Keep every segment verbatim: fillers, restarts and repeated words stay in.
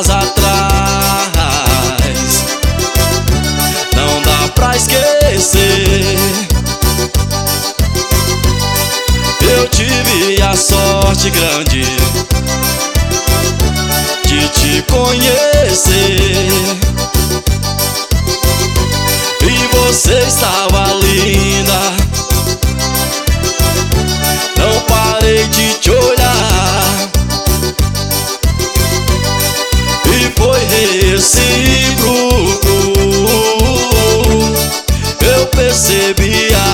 dias atrás. Não dá pra esquecer. Eu tive a sorte grande de te conhecer, e você estava linda. Não parei de te olhar, e foi recíproco. Eu percebia,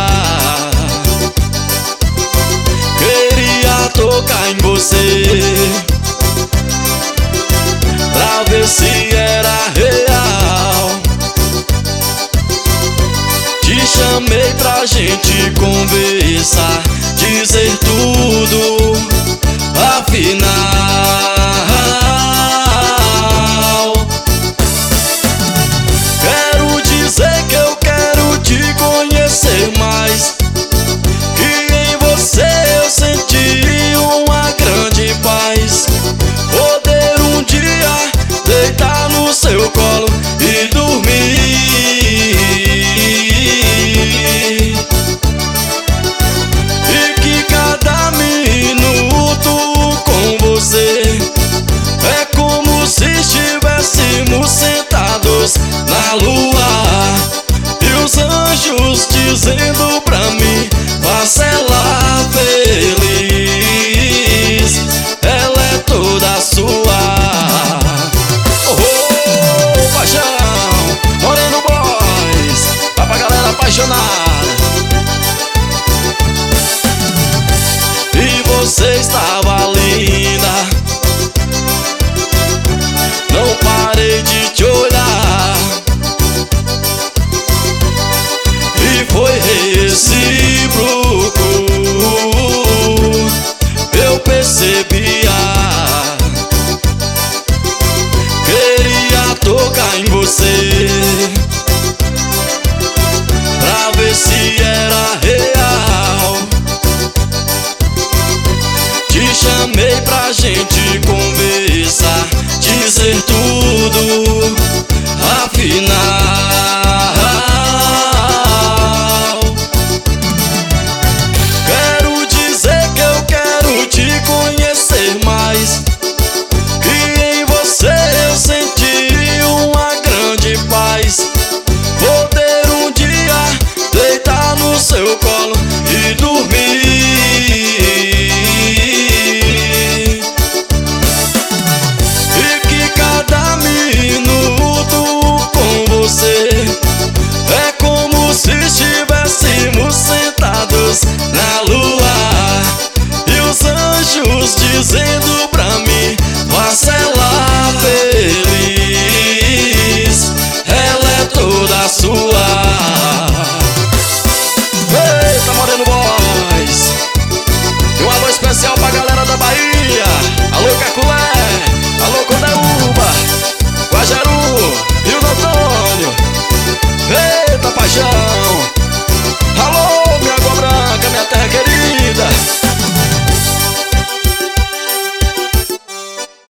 queria tocar em você pra ver se era real. Te chamei pra gente conversar, dizer tudo